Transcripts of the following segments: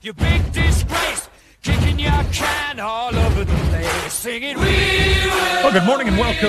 You big disgrace, kicking your can all over the place, singing, "We will." Well, good morning and welcome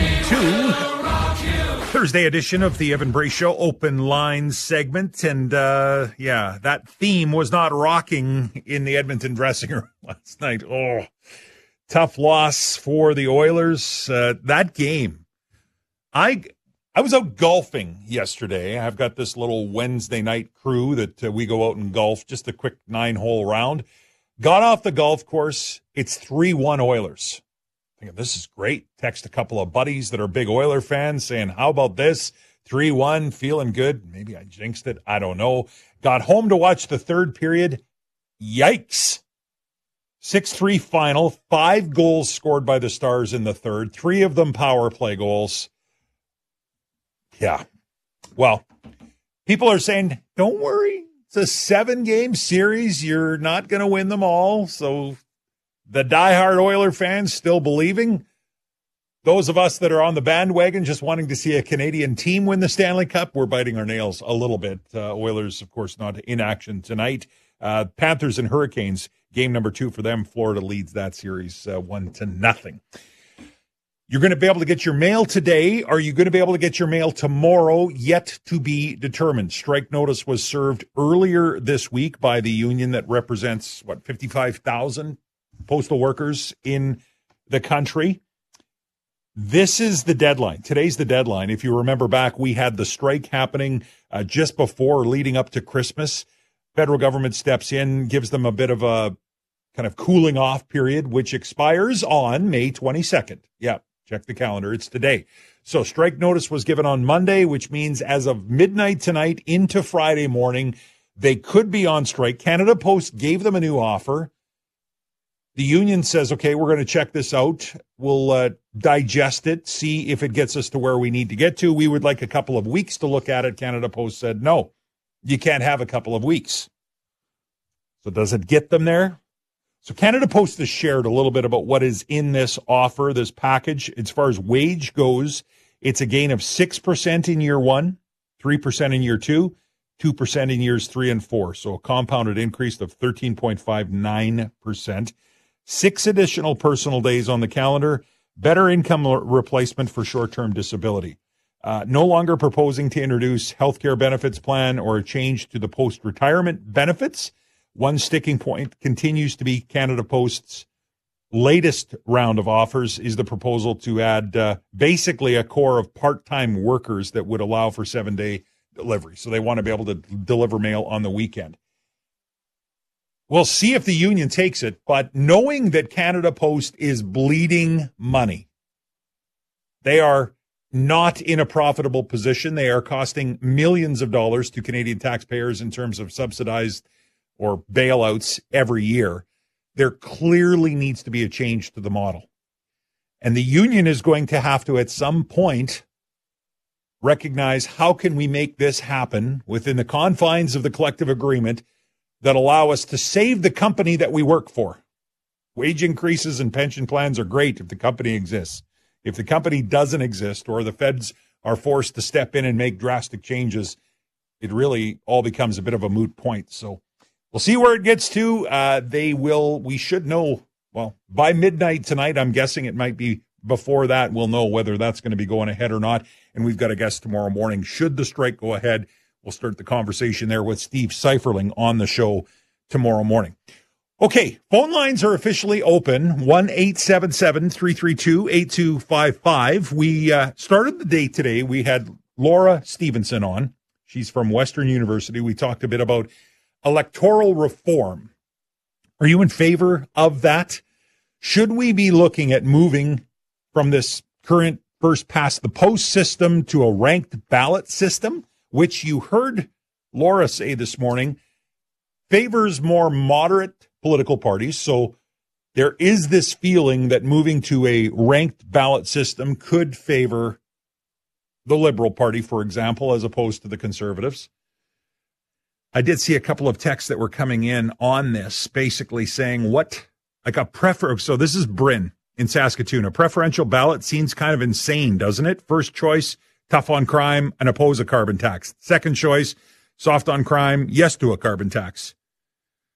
to Thursday edition of the Evan Bray Show Open Lines segment. And that theme was not rocking in the Edmonton dressing room last night. Oh, tough loss for the Oilers. That game, I was out golfing yesterday. I've got this little Wednesday night crew that we go out and golf, just a quick 9-hole round. Got off the golf course. It's 3-1 Oilers. Thinking, this is great. Text a couple of buddies that are big Oiler fans saying, how about this? 3-1, feeling good. Maybe I jinxed it. I don't know. Got home to watch the third period. Yikes. 6-3 final. 5 goals scored by the Stars in the third. 3 of them power play goals. Yeah. Well, people are saying, don't worry. It's a 7-game series. You're not going to win them all. So the diehard Oiler fans still believing. Those of us that are on the bandwagon just wanting to see a Canadian team win the Stanley Cup, we're biting our nails a little bit. Oilers, of course, not in action tonight. Panthers and Hurricanes, game number 2 for them. Florida leads that series 1-0. You're going to be able to get your mail today. Are you going to be able to get your mail tomorrow? Yet to be determined. Strike notice was served earlier this week by the union that represents, 55,000 postal workers in the country. This is the deadline. Today's the deadline. If you remember back, we had the strike happening just before or leading up to Christmas. Federal government steps in, gives them a bit of a kind of cooling off period, which expires on May 22nd. Yeah. Check the calendar. It's today. So strike notice was given on Monday, which means as of midnight tonight into Friday morning, they could be on strike. Canada Post gave them a new offer. The union says, okay, we're going to check this out. We'll digest it, see if it gets us to where we need to get to. We would like a couple of weeks to look at it. Canada Post said, no, you can't have a couple of weeks. So does it get them there? So Canada Post has shared a little bit about what is in this offer, this package. As far as wage goes, it's a gain of 6% in year 1, 3% in year 2, 2% in years 3 and 4. So a compounded increase of 13.59%. 6 additional personal days on the calendar. Better income replacement for short-term disability. No longer proposing to introduce healthcare benefits plan or a change to the post-retirement benefits. One sticking point continues to be Canada Post's latest round of offers is the proposal to add basically a core of part-time workers that would allow for 7-day delivery. So they want to be able to deliver mail on the weekend. We'll see if the union takes it, but knowing that Canada Post is bleeding money, they are not in a profitable position. They are costing millions of dollars to Canadian taxpayers in terms of subsidized or bailouts every year. There clearly needs to be a change to the model. And the union is going to have to, at some point, recognize how can we make this happen within the confines of the collective agreement that allow us to save the company that we work for. Wage increases and pension plans are great if the company exists. If the company doesn't exist or the feds are forced to step in and make drastic changes, it really all becomes a bit of a moot point. So we'll see where it gets to. We should know, by midnight tonight. I'm guessing it might be before that. We'll know whether that's going to be going ahead or not. And we've got a guest tomorrow morning. Should the strike go ahead, we'll start the conversation there with Steve Seiferling on the show tomorrow morning. Okay, phone lines are officially open, 1-877-332-8255. We started the day today. We had Laura Stevenson on. She's from Western University. We talked a bit about electoral reform. Are you in favor of that? Should we be looking at moving from this current first past the post system to a ranked ballot system, which you heard Laura say this morning favors more moderate political parties? So there is this feeling that moving to a ranked ballot system could favor the Liberal Party, for example, as opposed to the Conservatives. I did see a couple of texts that were coming in on this, basically saying so this is Bryn in Saskatoon. A preferential ballot seems kind of insane, doesn't it? First choice, tough on crime and oppose a carbon tax. Second choice, soft on crime, yes to a carbon tax.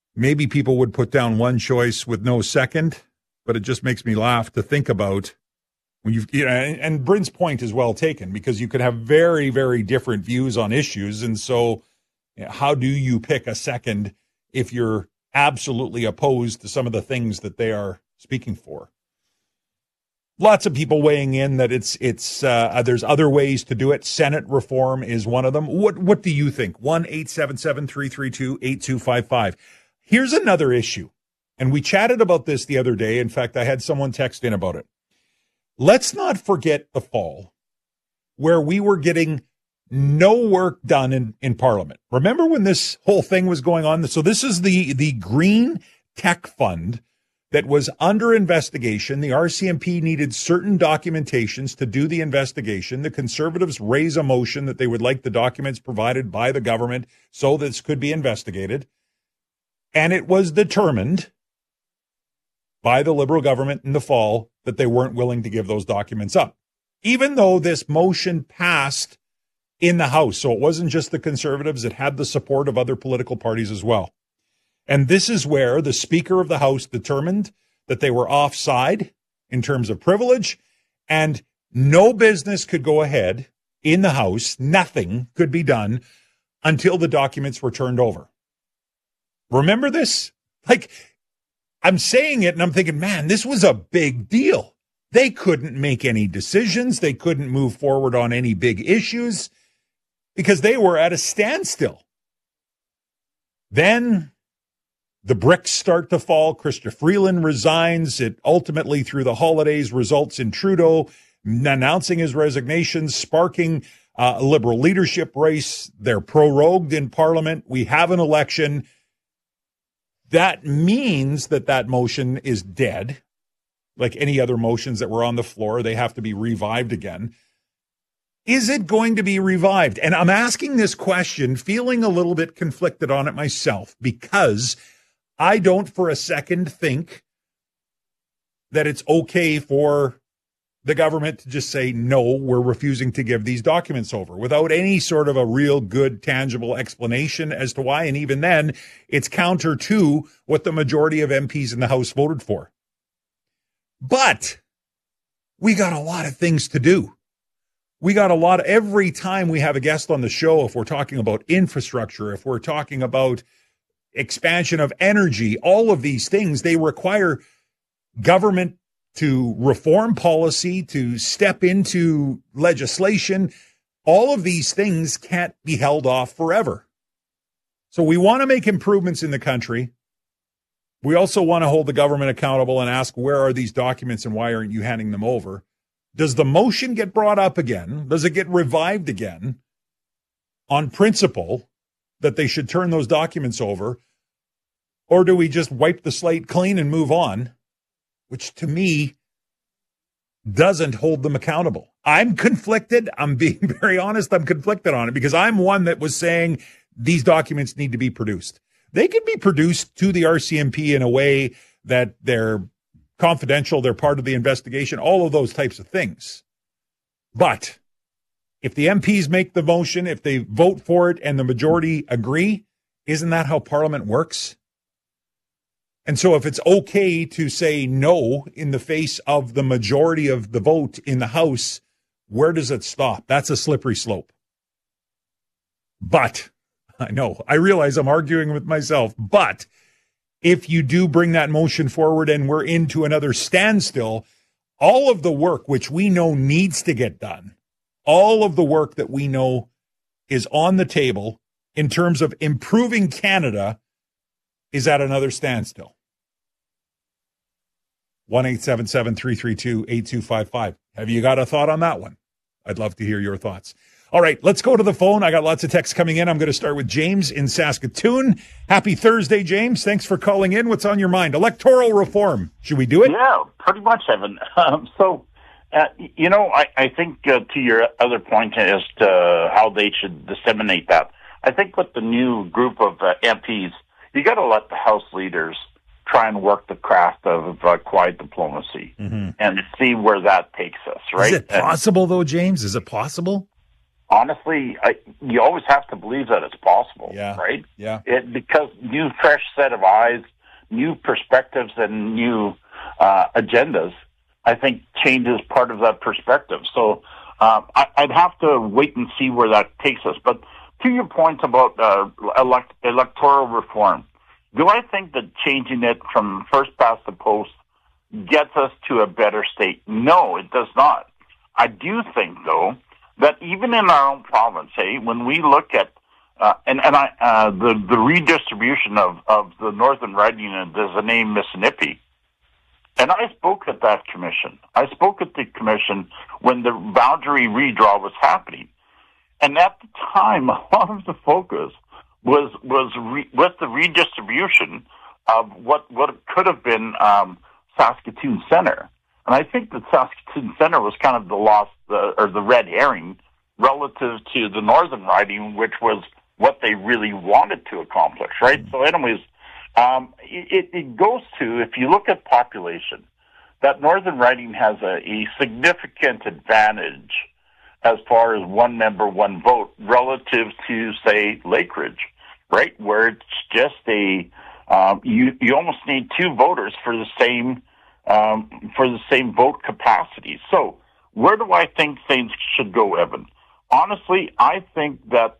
maybe people would put down one choice with no second, but it just makes me laugh to think about when and Bryn's point is well taken, because you could have very, very different views on issues. And so how do you pick a second if you're absolutely opposed to some of the things that they are speaking for? Lots of people weighing in that there's other ways to do it. Senate reform is one of them. What do you think? 1-877-332-8255. Here's another issue, and we chatted about this the other day. In fact, I had someone text in about it. Let's not forget the fall, where we were getting no work done in Parliament. Remember when this whole thing was going on? So this is the Green Tech Fund that was under investigation. The RCMP needed certain documentations to do the investigation. The Conservatives raise a motion that they would like the documents provided by the government so this could be investigated. And it was determined by the Liberal government in the fall that they weren't willing to give those documents up, even though this motion passed in the House. So it wasn't just the Conservatives. It had the support of other political parties as well. And this is where the Speaker of the House determined that they were offside in terms of privilege, and no business could go ahead in the House. Nothing could be done until the documents were turned over. Remember this? I'm saying it and I'm thinking, man, this was a big deal. They couldn't make any decisions. They couldn't move forward on any big issues because they were at a standstill. Then the bricks start to fall. Chrystia Freeland resigns. It ultimately, through the holidays, results in Trudeau announcing his resignation, sparking a Liberal leadership race. They're prorogued in Parliament. We have an election. That means that motion is dead. Like any other motions that were on the floor, they have to be revived again. Is it going to be revived? And I'm asking this question, feeling a little bit conflicted on it myself, because I don't for a second think that it's okay for the government to just say, no, we're refusing to give these documents over without any sort of a real good, tangible explanation as to why. And even then, it's counter to what the majority of MPs in the House voted for. But we got a lot of things to do. Every time we have a guest on the show, if we're talking about infrastructure, if we're talking about expansion of energy, all of these things, they require government to reform policy, to step into legislation. All of these things can't be held off forever. So we want to make improvements in the country. We also want to hold the government accountable and ask, where are these documents and why aren't you handing them over? Does the motion get brought up again? Does it get revived again on principle that they should turn those documents over? Or do we just wipe the slate clean and move on? Which to me doesn't hold them accountable. I'm conflicted. I'm being very honest. I'm conflicted on it because I'm one that was saying these documents need to be produced. They could be produced to the RCMP in a way that they're confidential, they're part of the investigation, all of those types of things. But if the MPs make the motion, if they vote for it and the majority agree, isn't that how Parliament works? And so if it's okay to say no in the face of the majority of the vote in the House, where does it stop? That's a slippery slope. But I know, I realize I'm arguing with myself, but if you do bring that motion forward and we're into another standstill, all of the work which we know needs to get done, all of the work that we know is on the table in terms of improving Canada is at another standstill. 1-877-332-8255. Have you got a thought on that one? I'd love to hear your thoughts. All right, let's go to the phone. I got lots of texts coming in. I'm going to start with James in Saskatoon. Happy Thursday, James. Thanks for calling in. What's on your mind? Electoral reform. Should we do it? Yeah, pretty much, Evan. I think to your other point as to how they should disseminate that, I think with the new group of MPs, you got to let the House leaders try and work the craft of quiet diplomacy and see where that takes us, right? Is it possible, though, James? Is it possible? honestly, you always have to believe that it's possible, right? Yeah. Because new, fresh set of eyes, new perspectives, and new agendas, I think changes part of that perspective. So I'd have to wait and see where that takes us. But to your point about electoral reform, do I think that changing it from first past the post gets us to a better state? No, it does not. I do think, though, that even in our own province, when we look at the redistribution of the northern riding in the name Mississippi, and I spoke at that commission. I spoke at the commission when the boundary redraw was happening, and at the time, a lot of the focus was with the redistribution of what could have been Saskatoon Centre. And I think that Saskatoon Centre was kind of the red herring relative to the northern riding, which was what they really wanted to accomplish, right? So anyways, it goes to, if you look at population, that northern riding has a significant advantage as far as one member, one vote relative to, say, Lakeridge, right? Where it's just you almost need two voters for the same vote capacity. So where do I think things should go, Evan? Honestly, I think that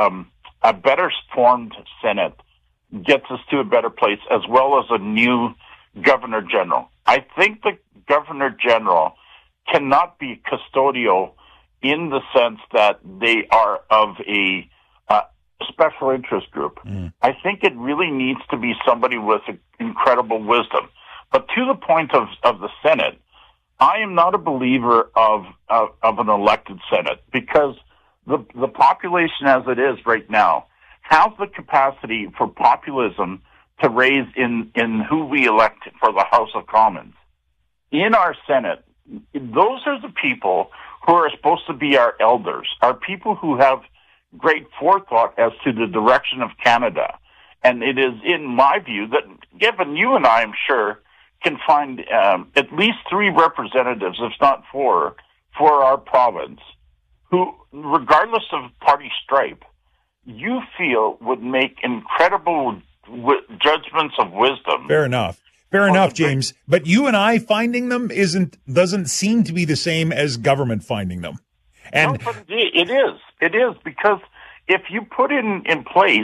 a better formed Senate gets us to a better place, as well as a new Governor General. I think the Governor General cannot be custodial in the sense that they are of a special interest group. I think it really needs to be somebody with incredible wisdom. But to the point of the Senate, I am not a believer of an elected Senate, because the population as it is right now has the capacity for populism to raise in who we elect for the House of Commons. In our Senate, those are the people who are supposed to be our elders, our people who have great forethought as to the direction of Canada. And it is in my view that, given you and I, I'm sure, can find at least 3 representatives, if not 4, for our province, who, regardless of party stripe, you feel would make incredible judgments of wisdom. Fair enough, James. But you and I finding them doesn't seem to be the same as government finding them. And no, but it is, because if you put in place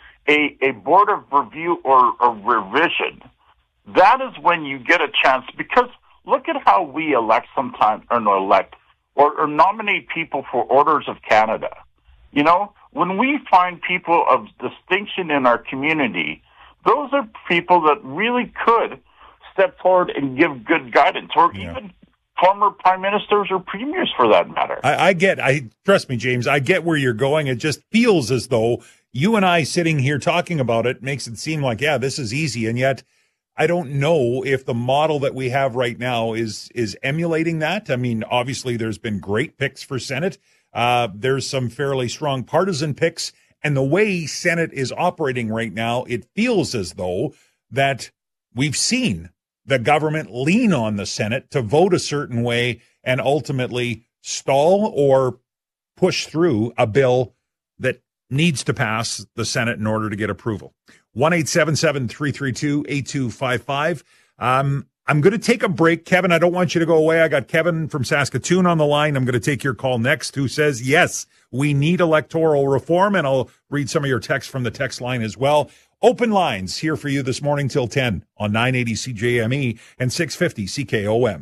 a board of review or a revision, that is when you get a chance. Because look at how we elect sometimes, or nominate people for Orders of Canada. You know, when we find people of distinction in our community, those are people that really could step forward and give good guidance, or even former prime ministers or premiers for that matter. Trust me, James, I get where you're going. It just feels as though you and I sitting here talking about it makes it seem like, this is easy. And yet I don't know if the model that we have right now is emulating that. I mean, obviously there's been great picks for Senate. There's some fairly strong partisan picks, and the way Senate is operating right now, it feels as though that we've seen the government lean on the Senate to vote a certain way and ultimately stall or push through a bill that needs to pass the Senate in order to get approval. 1-877-332-8255. I'm going to take a break. Kevin, I don't want you to go away. I got Kevin from Saskatoon on the line. I'm going to take your call next, who says, yes, we need electoral reform, and I'll read some of your texts from the text line as well. Open lines here for you this morning till 10 on 980 CJME and 650 CKOM.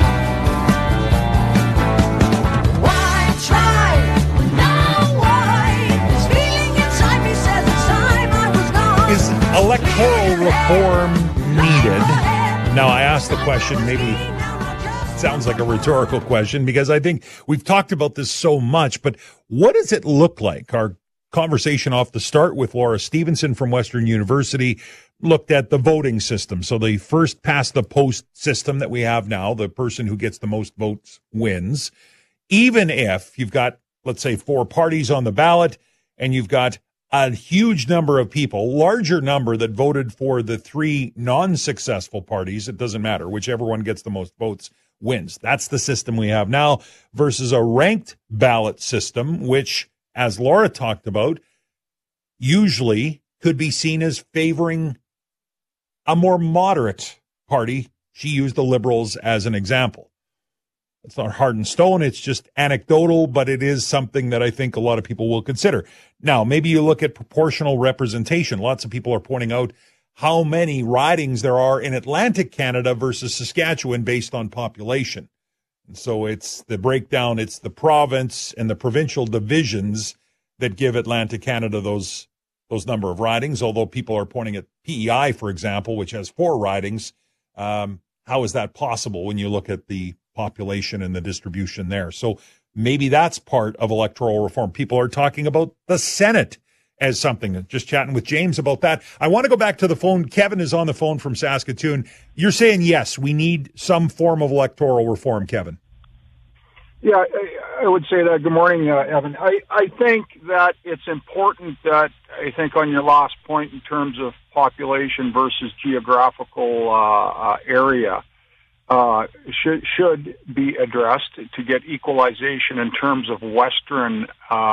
Why try? Now why? This feeling inside me says it's time I was gone. Is electoral reform needed? Now, I asked the question, maybe it sounds like a rhetorical question, because I think we've talked about this so much, but what does it look like? Our conversation off the start with Laura Stevenson from Western University looked at the voting system. So the first past the post system that we have now, the person who gets the most votes wins. Even if you've got, let's say, 4 parties on the ballot and you've got a huge number of people, larger number that voted for the 3 non-successful parties, it doesn't matter. Whichever one gets the most votes wins. That's the system we have now versus a ranked ballot system, which, as Laura talked about, usually could be seen as favoring a more moderate party. She used the Liberals as an example. It's not hard in stone. It's just anecdotal, but it is something that I think a lot of people will consider. Now, maybe you look at proportional representation. Lots of people are pointing out how many ridings there are in Atlantic Canada versus Saskatchewan based on population. And so it's the breakdown, it's the province and the provincial divisions that give Atlantic Canada those number of ridings, although people are pointing at PEI, for example, which has 4 ridings. How is that possible when you look at the population and the distribution there? So maybe that's part of electoral reform. People are talking about the Senate as something. Just chatting with James about that. I want to go back to the phone. Kevin is on the phone from Saskatoon. You're saying, yes, we need some form of electoral reform, Kevin. Yeah, I would say that. Good morning, Evan. I think that it's important that, I think on your last point in terms of population versus geographical area, should be addressed to get equalization in terms of Western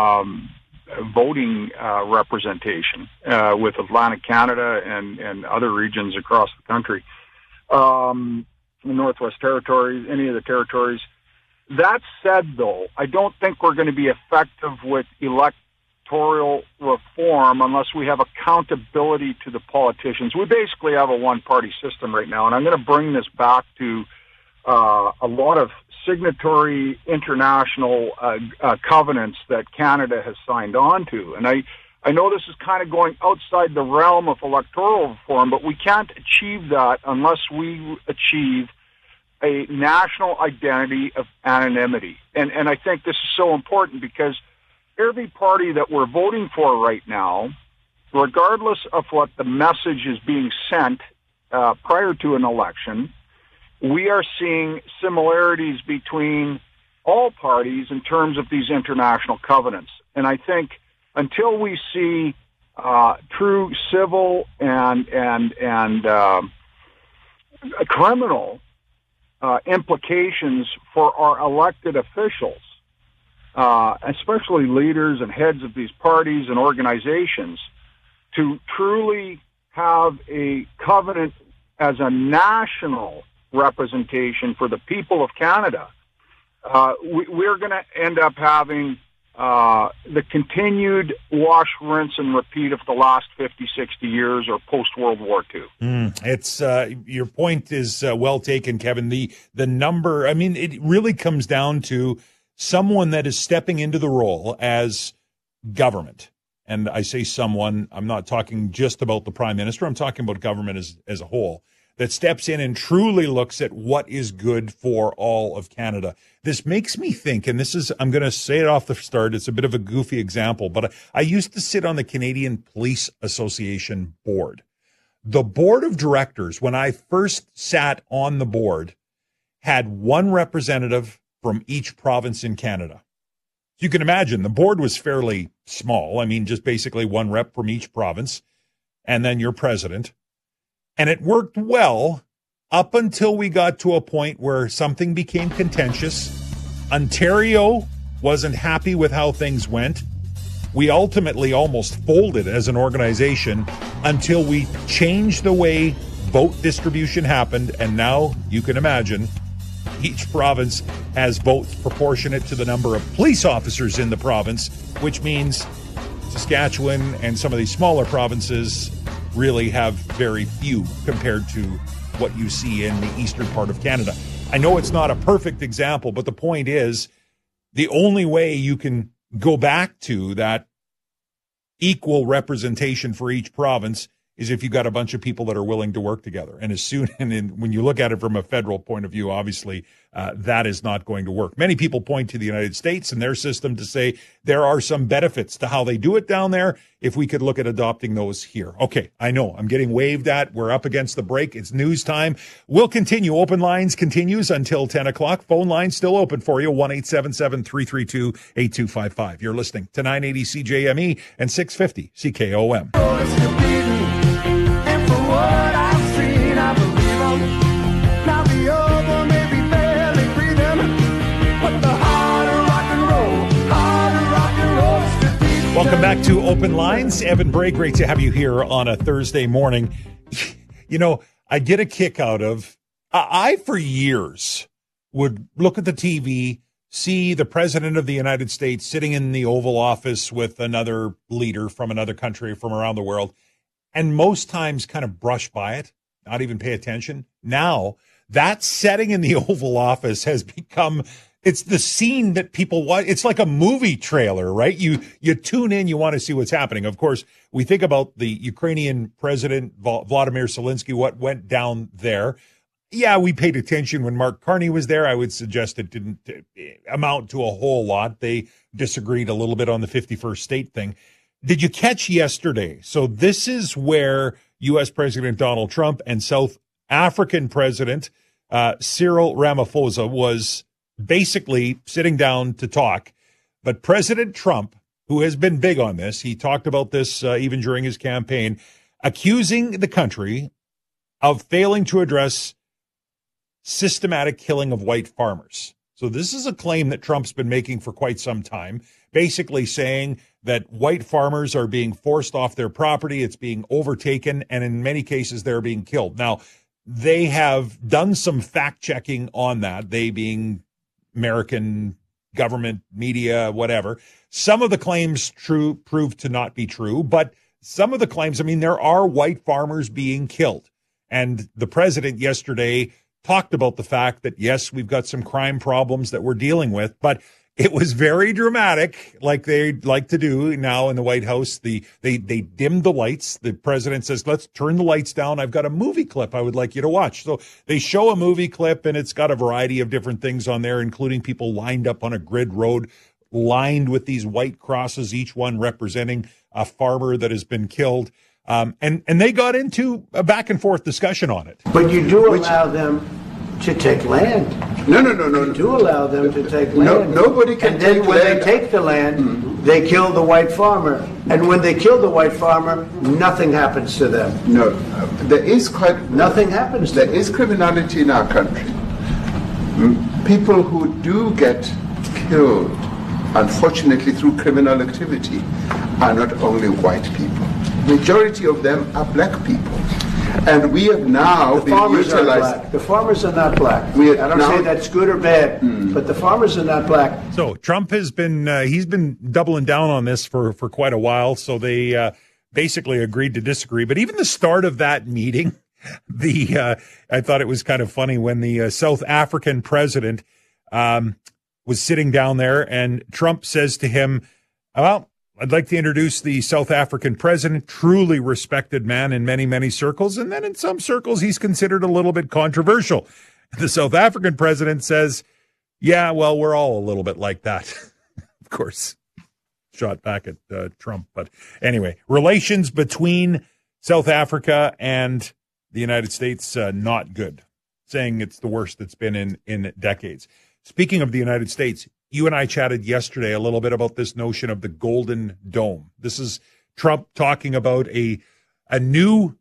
voting representation with Atlantic Canada and other regions across the country, the Northwest Territories, any of the territories. That said, though, I don't think we're going to be effective with electoral reform unless we have accountability to the politicians. We basically have a one-party system right now, and I'm going to bring this back to a lot of signatory international covenants that Canada has signed on to. And I know this is kind of going outside the realm of electoral reform, but we can't achieve that unless we achieve a national identity of anonymity. And I think this is so important because every party that we're voting for right now, regardless of what the message is being sent prior to an election, we are seeing similarities between all parties in terms of these international covenants. And I think until we see true civil and criminal implications for our elected officials, especially leaders and heads of these parties and organizations, to truly have a covenant as a national representation for the people of Canada, we're going to end up having the continued wash, rinse, and repeat of the last 50, 60 years or post-World War II. It's your point is well taken, Kevin. The number, I mean, it really comes down to someone that is stepping into the role as government. And I say someone, I'm not talking just about the Prime Minister. I'm talking about government as a whole, that steps in and truly looks at what is good for all of Canada. This makes me think, and this is, I'm going to say it off the start, it's a bit of a goofy example, but I used to sit on the Canadian Police Association board. The board of directors, when I first sat on the board, had one representative from each province in Canada. You can imagine the board was fairly small. I mean, just basically one rep from each province, and then your president. And it worked well up until we got to a point where something became contentious. Ontario wasn't happy with how things went. We ultimately almost folded as an organization until we changed the way vote distribution happened. And now you can imagine each province has votes proportionate to the number of police officers in the province, which means Saskatchewan and some of these smaller provinces really have very few compared to what you see in the eastern part of Canada. I know it's not a perfect example, but the point is the only way you can go back to that equal representation for each province is if you've got a bunch of people that are willing to work together. And when you look at it from a federal point of view, obviously, that is not going to work. Many people point to the United States and their system to say there are some benefits to how they do it down there. If we could look at adopting those here. Okay, I know I'm getting waved at. We're up against the break. It's news time. We'll continue. Open lines continues until 10 o'clock. Phone lines still open for you. 1-877-332-8255. You're listening to 980 CJME and 650 CKOM. What I've seen, I believe now the other may be failing. Welcome back to Open Lines. Evan Bray, great to have you here on a Thursday morning. You know, I get a kick out of, I for years would look at the TV, see the President of the United States sitting in the Oval Office with another leader from another country from around the world, and most times kind of brush by it, not even pay attention. Now, that setting in the Oval Office has become, it's the scene that people watch. It's like a movie trailer, right? You tune in, you want to see what's happening. Of course, we think about the Ukrainian President Vladimir Zelensky, what went down there. Yeah, we paid attention when Mark Carney was there. I would suggest it didn't amount to a whole lot. They disagreed a little bit on the 51st state thing. Did you catch yesterday? So this is where U.S. President Donald Trump and South African President Cyril Ramaphosa was basically sitting down to talk. But President Trump, who has been big on this, he talked about this even during his campaign, accusing the country of failing to address systematic killing of white farmers. So this is a claim that Trump's been making for quite some time, basically saying that white farmers are being forced off their property, it's being overtaken, and in many cases they're being killed. Now, they have done some fact-checking on that, they being American government, media, whatever. Some of the claims proved to not be true, but some of the claims, I mean, there are white farmers being killed. And the president yesterday talked about the fact that, yes, we've got some crime problems that we're dealing with, but it was very dramatic, like they like to do now in the White House. They dimmed the lights. The president says, let's turn the lights down. I've got a movie clip I would like you to watch. So they show a movie clip, and it's got a variety of different things on there, including people lined up on a grid road, lined with these white crosses, each one representing a farmer that has been killed. And they got into a back and forth discussion on it. But you do allow them to take land. No. You do allow them to take land. No, nobody can take land. And then when land. they take the land, they kill the white farmer. And when they kill the white farmer, nothing happens to them. No, there is nothing happens to them. There is criminality in our country. People who do get killed, unfortunately, through criminal activity, are not only white people. Majority of them are black people. And we have now been utilized. The farmers are not black. I don't say that's good or bad, but the farmers are not black. So Trump has been he's been doubling down on this for quite a while. So they basically agreed to disagree. But even the start of that meeting, I thought it was kind of funny when the South African president was sitting down there, and Trump says to him, "Well, I'd like to introduce the South African president, truly respected man in many, many circles. And then in some circles, he's considered a little bit controversial." The South African president says, "Yeah, well, we're all a little bit like that." Of course, shot back at Trump. But anyway, relations between South Africa and the United States, not good. Saying it's the worst it's been in decades. Speaking of the United States, you and I chatted yesterday a little bit about this notion of the Golden Dome. This is Trump talking about a new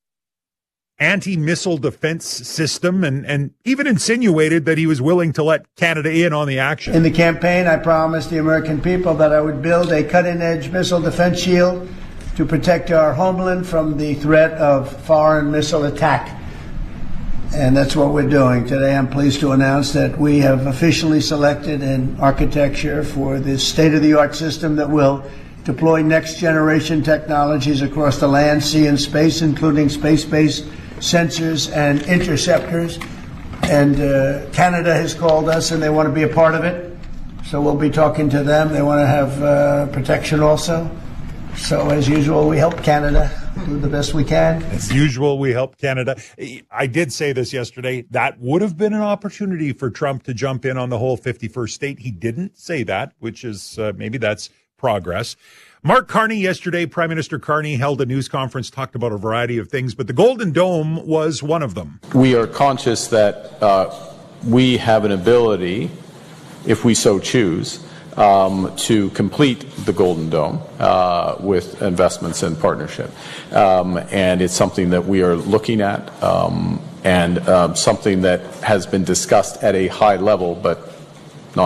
anti-missile defense system and even insinuated that he was willing to let Canada in on the action. In the campaign, I promised the American people that I would build a cutting-edge missile defense shield to protect our homeland from the threat of foreign missile attack. And that's what we're doing. Today I'm pleased to announce that we have officially selected an architecture for this state-of-the-art system that will deploy next-generation technologies across the land, sea, and space, including space-based sensors and interceptors. And Canada has called us, and they want to be a part of it. So we'll be talking to them. They want to have protection also. So as usual, we help Canada do the best we can. As usual, we help Canada. I did say this yesterday. That would have been an opportunity for Trump to jump in on the whole 51st state. He didn't say that, which is maybe that's progress. Mark Carney yesterday, Prime Minister Carney held a news conference, talked about a variety of things, but the Golden Dome was one of them. We are conscious that we have an ability, if we so choose, to complete the Golden Dome with investments and partnership. And it's something that we are looking at and something that has been discussed at a high level, but not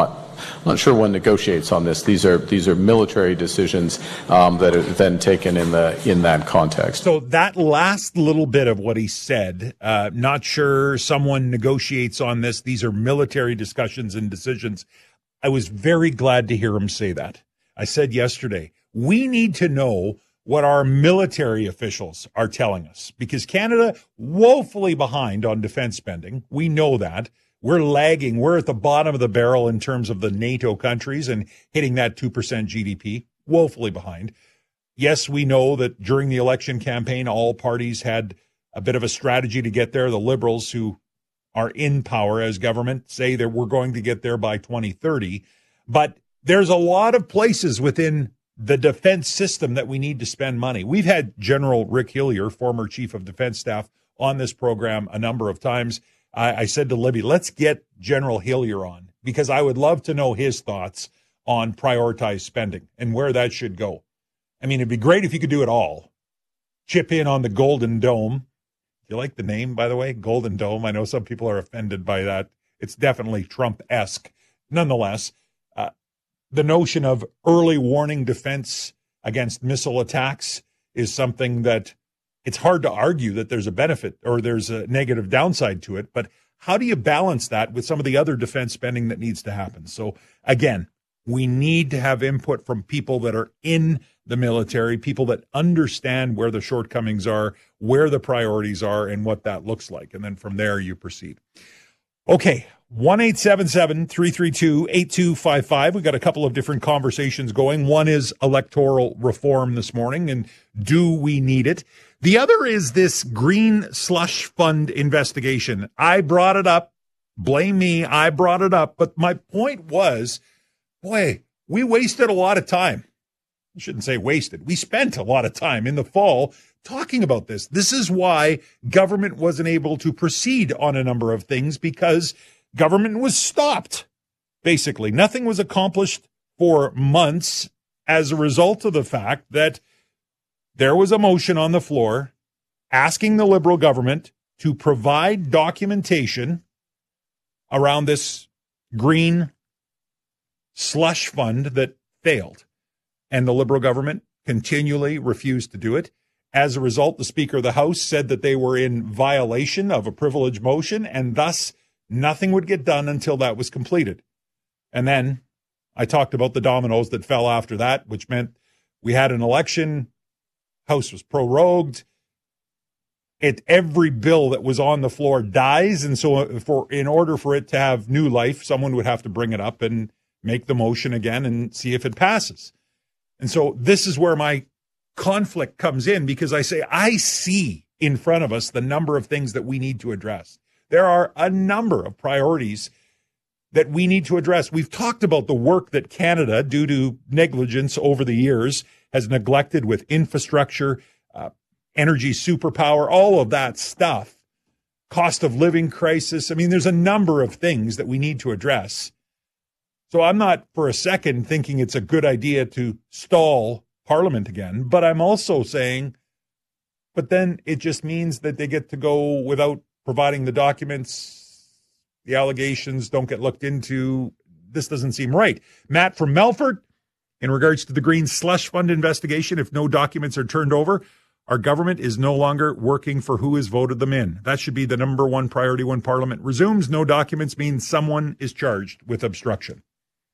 I'm not sure one negotiates on this. These are military decisions that are then taken in that context. So that last little bit of what he said, not sure someone negotiates on this. These are military discussions and decisions. I was very glad to hear him say that. I said yesterday, we need to know what our military officials are telling us, because Canada woefully behind on defense spending. We know that. We're lagging. We're at the bottom of the barrel in terms of the NATO countries and hitting that 2% GDP, woefully behind. Yes, we know that during the election campaign, all parties had a bit of a strategy to get there. The Liberals, who are in power as government, say that we're going to get there by 2030. But there's a lot of places within the defense system that we need to spend money. We've had General Rick Hillier, former Chief of Defense Staff, on this program a number of times. I said to Libby, let's get General Hillier on, because I would love to know his thoughts on prioritized spending and where that should go. I mean, it'd be great if you could do it all. Chip in on the Golden Dome. You like the name, by the way? Golden Dome. I know some people are offended by that. It's definitely Trump-esque. Nonetheless, the notion of early warning defense against missile attacks is something that it's hard to argue that there's a benefit or there's a negative downside to it. But how do you balance that with some of the other defense spending that needs to happen? So again, we need to have input from people that are in the military, people that understand where the shortcomings are, where the priorities are, and what that looks like. And then from there, you proceed. Okay, 1-877-332-8255. We've got a couple of different conversations going. One is electoral reform this morning, and do we need it? The other is this green slush fund investigation. I brought it up. Blame me. I brought it up. But my point was, boy, we wasted a lot of time. I shouldn't say wasted. We spent a lot of time in the fall talking about this. This is why government wasn't able to proceed on a number of things, because government was stopped. Basically, nothing was accomplished for months as a result of the fact that there was a motion on the floor asking the Liberal government to provide documentation around this green slush fund that failed. And the Liberal government continually refused to do it. As a result, the Speaker of the House said that they were in violation of a privilege motion, and thus nothing would get done until that was completed. And then I talked about the dominoes that fell after that, which meant we had an election, House was prorogued. Every bill that was on the floor dies, and so in order for it to have new life, someone would have to bring it up and make the motion again and see if it passes. And so this is where my conflict comes in, because I say I see in front of us the number of things that we need to address. There are a number of priorities that we need to address. We've talked about the work that Canada, due to negligence over the years, has neglected with infrastructure, energy superpower, all of that stuff, cost of living crisis. I mean, there's a number of things that we need to address. So I'm not for a second thinking it's a good idea to stall Parliament again, but I'm also saying, but then it just means that they get to go without providing the documents. The allegations don't get looked into. This doesn't seem right. Matt from Melfort, in regards to the Green Slush Fund investigation, if no documents are turned over, our government is no longer working for who has voted them in. That should be the number one priority when Parliament resumes. No documents means someone is charged with obstruction.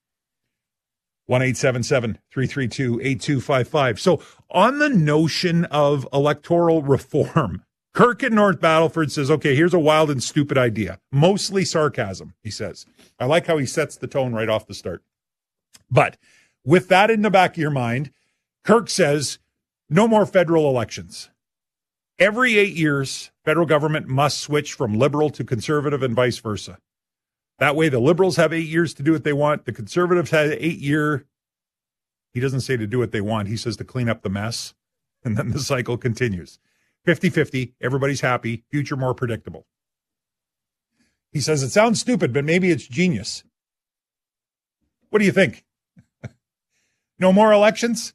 1-877-332-8255. So on the notion of electoral reform, Kirk in North Battleford says, okay, here's a wild and stupid idea. Mostly sarcasm, he says. I like how he sets the tone right off the start. But with that in the back of your mind, Kirk says, no more federal elections. Every 8 years, federal government must switch from liberal to conservative and vice versa. That way, the Liberals have 8 years to do what they want. The Conservatives have 8 year. He doesn't say to do what they want. He says to clean up the mess. And then the cycle continues. 50-50. Everybody's happy. Future more predictable. He says it sounds stupid, but maybe it's genius. What do you think? No more elections?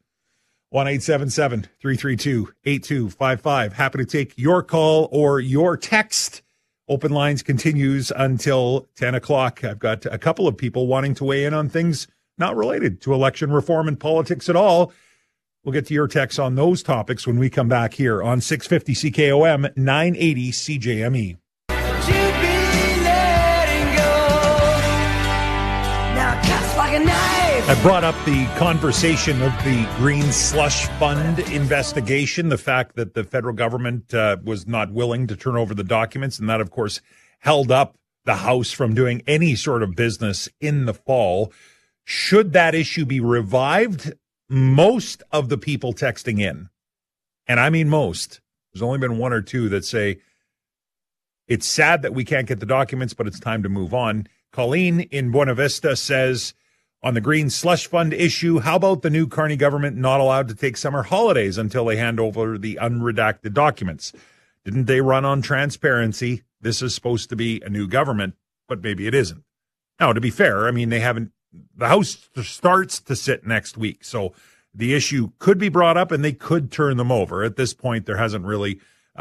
1-877-332-8255. Happy to take your call or your text. Open Lines continues until 10 o'clock. I've got a couple of people wanting to weigh in on things not related to election reform and politics at all. We'll get to your texts on those topics when we come back here on 650 CKOM, 980 CJME. I brought up the conversation of the Green Slush Fund investigation, the fact that the federal government was not willing to turn over the documents, and that, of course, held up the House from doing any sort of business in the fall. Should that issue be revived? Most of the people texting in, and I mean most, there's only been one or two that say, it's sad that we can't get the documents, but it's time to move on. Colleen in Buena Vista says, on the Green Slush Fund issue, how about the new Carney government not allowed to take summer holidays until they hand over the unredacted documents? Didn't they run on transparency? This is supposed to be a new government, but maybe it isn't. Now, to be fair, I mean, they haven't, the House starts to sit next week, so the issue could be brought up and they could turn them over. At this point, there hasn't really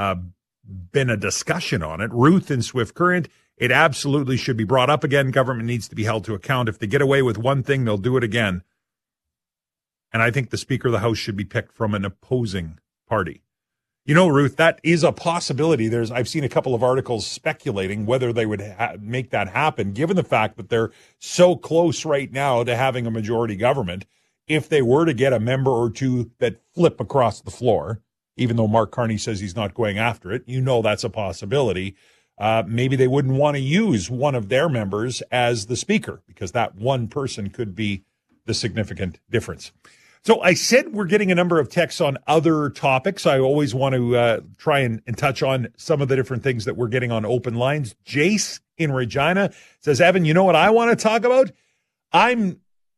been a discussion on it. Ruth in Swift Current, it absolutely should be brought up again. Government needs to be held to account. If they get away with one thing, they'll do it again. And I think the Speaker of the House should be picked from an opposing party. You know, Ruth, that is a possibility. I've seen a couple of articles speculating whether they would make that happen, given the fact that they're so close right now to having a majority government. If they were to get a member or two that flip across the floor, even though Mark Carney says he's not going after it, you know that's a possibility. Maybe they wouldn't want to use one of their members as the speaker because that one person could be the significant difference. So I said we're getting a number of texts on other topics. I always want to try and touch on some of the different things that we're getting on Open Lines. Jace in Regina says, Evan, you know what I want to talk about? I'm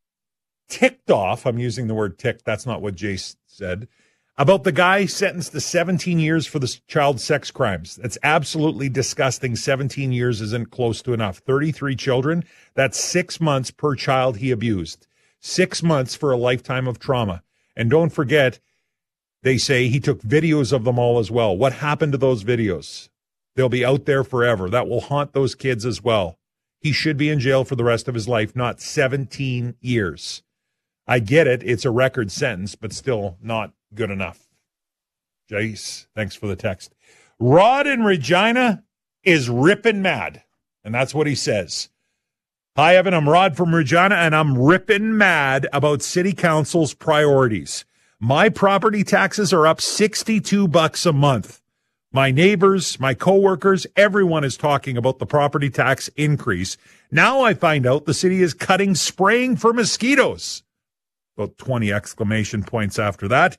ticked off. I'm using the word ticked. That's not what Jace said. About the guy sentenced to 17 years for the child sex crimes. That's absolutely disgusting. 17 years isn't close to enough. 33 children, that's 6 months per child he abused. 6 months for a lifetime of trauma. And don't forget, they say he took videos of them all as well. What happened to those videos? They'll be out there forever. That will haunt those kids as well. He should be in jail for the rest of his life, not 17 years. I get it. It's a record sentence, but still not good enough. Jace, thanks for the text. Rod in Regina is ripping mad, and that's what he says. Hi, Evan. I'm Rod from Regina, and I'm ripping mad about City Council's priorities. My property taxes are up $62 a month. My neighbors, my coworkers, everyone is talking about the property tax increase. Now I find out the city is cutting spraying for mosquitoes. About 20 exclamation points after that.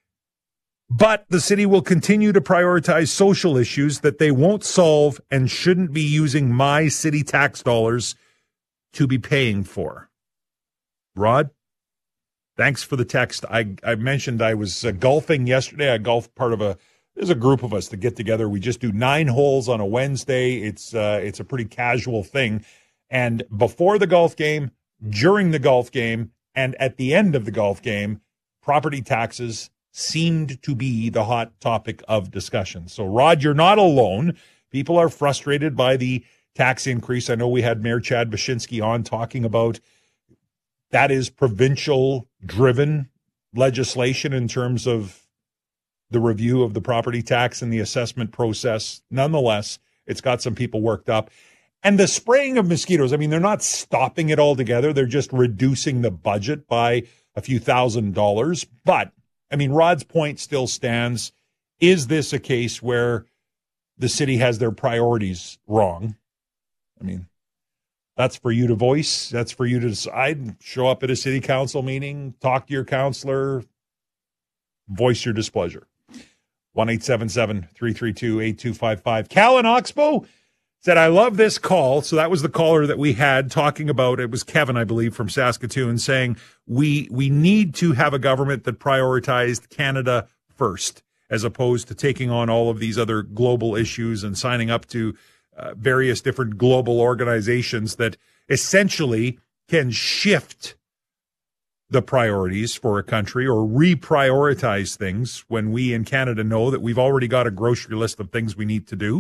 But the city will continue to prioritize social issues that they won't solve and shouldn't be using my city tax dollars to be paying for. Rod, thanks for the text. I mentioned I was golfing yesterday. I golfed there's a group of us that get together. We just do 9 holes on a Wednesday. It's a pretty casual thing. And before the golf game, during the golf game, and at the end of the golf game, property taxes seemed to be the hot topic of discussion. So, Rod, you're not alone. People are frustrated by the tax increase. I know we had Mayor Chad Baczynski on talking about that is provincial-driven legislation in terms of the review of the property tax and the assessment process. Nonetheless, it's got some people worked up. And the spraying of mosquitoes, I mean, they're not stopping it altogether. They're just reducing the budget by a few $1,000s. But, I mean, Rod's point still stands. Is this a case where the city has their priorities wrong? I mean, that's for you to voice. That's for you to decide. Show up at a city council meeting, talk to your councillor, voice your displeasure. 1-877-332-8255. Cal in Oxbow said, I love this call. So that was the caller that we had talking about, it was Kevin, I believe, from Saskatoon, saying we need to have a government that prioritized Canada first, as opposed to taking on all of these other global issues and signing up to various different global organizations that essentially can shift the priorities for a country or reprioritize things when we in Canada know that we've already got a grocery list of things we need to do.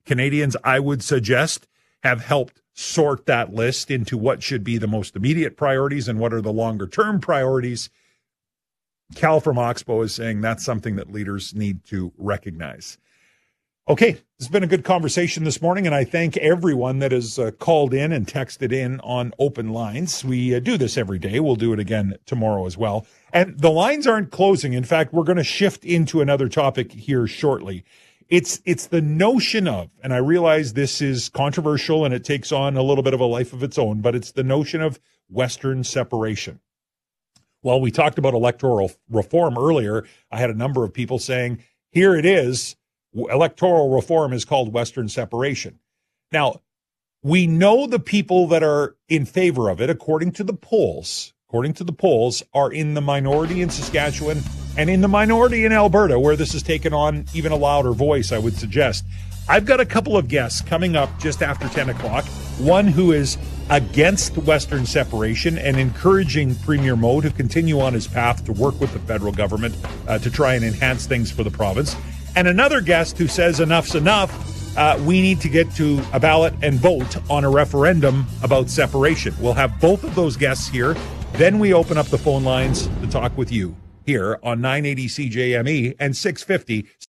Canadians, I would suggest, have helped sort that list into what should be the most immediate priorities and what are the longer-term priorities. Cal from Oxbow is saying that's something that leaders need to recognize. Okay, this has been a good conversation this morning, and I thank everyone that has called in and texted in on open lines. We do this every day. We'll do it again tomorrow as well. And the lines aren't closing. In fact, we're going to shift into another topic here shortly. It's the notion of, and I realize this is controversial and it takes on a little bit of a life of its own, but it's the notion of Western separation. Well, we talked about electoral reform earlier. I had a number of people saying, here it is. Electoral reform is called Western separation. Now, we know the people that are in favor of it, according to the polls, are in the minority in Saskatchewan and in the minority in Alberta, where this has taken on even a louder voice, I would suggest. I've got a couple of guests coming up just after 10 o'clock. One who is against Western separation and encouraging Premier Moe to continue on his path to work with the federal government to try and enhance things for the province. And another guest who says enough's enough. We need to get to a ballot and vote on a referendum about separation. We'll have both of those guests here. Then we open up the phone lines to talk with you here on 980 CJME and 650